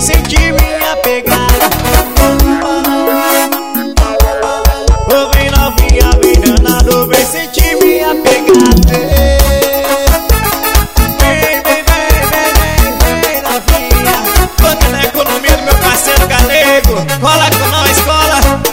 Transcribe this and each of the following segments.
sentir minha pegada. Ô vem novinha, vem danado, vem sentir minha pegada. Vem, vem, vem, vem, vem, vem novinha. Bota na economia do meu parceiro galego. Rola com nós, cola.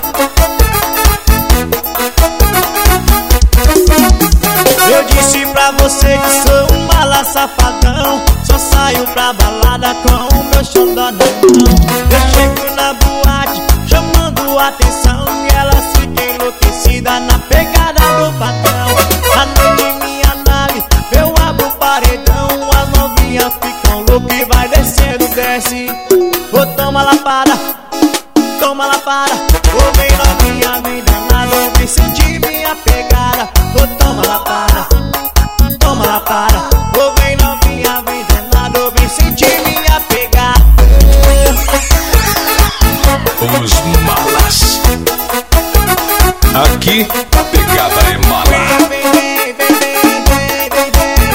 Eu disse pra você que sou um mala safadão. Só saio pra balada com o meu xodó na mão. Eu chego na boate chamando atenção e elas ficam enlouquecidas na pegada do patrão. À noite minha nave, eu abro o paredão. As novinhas ficam loucas e vai descendo, desce. Ô toma lapada, toma lapada. Ô vem novinha, vem danado, vem sentir minha pegada. Ô toma lapada, toma lapada. Ô vem novinha, vem danado, vem sentir minha pegada. Os malas. Aqui a pegada é mala. Vem, vem, vem, vem, vem, vem,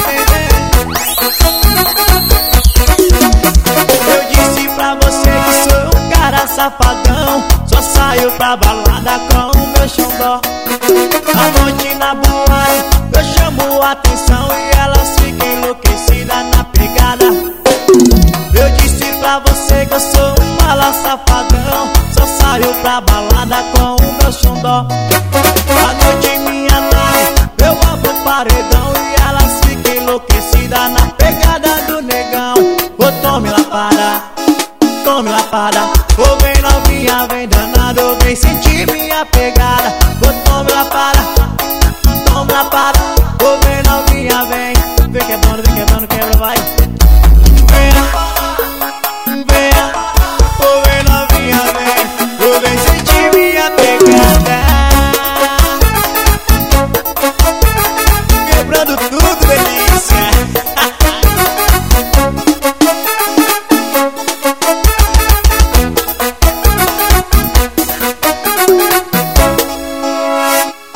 vem. Eu disse pra você que sou um cara safadão. Só saio pra balada com o meu xodó. À noite na boate eu chamo atenção e elas ficam enlouquecidas na pegada. Eu disse pra você que eu sou um mala safadão. Só saio pra balada com o meu xodó. À noite minha nave, eu abro o paredão e elas ficam enlouquecidas na pegada do negão. Ô tome lapada, tome lapada. Ô vem novinha, vem danado, vem sentir minha pegada. Ô tome lapada, tome lapada. Ô vem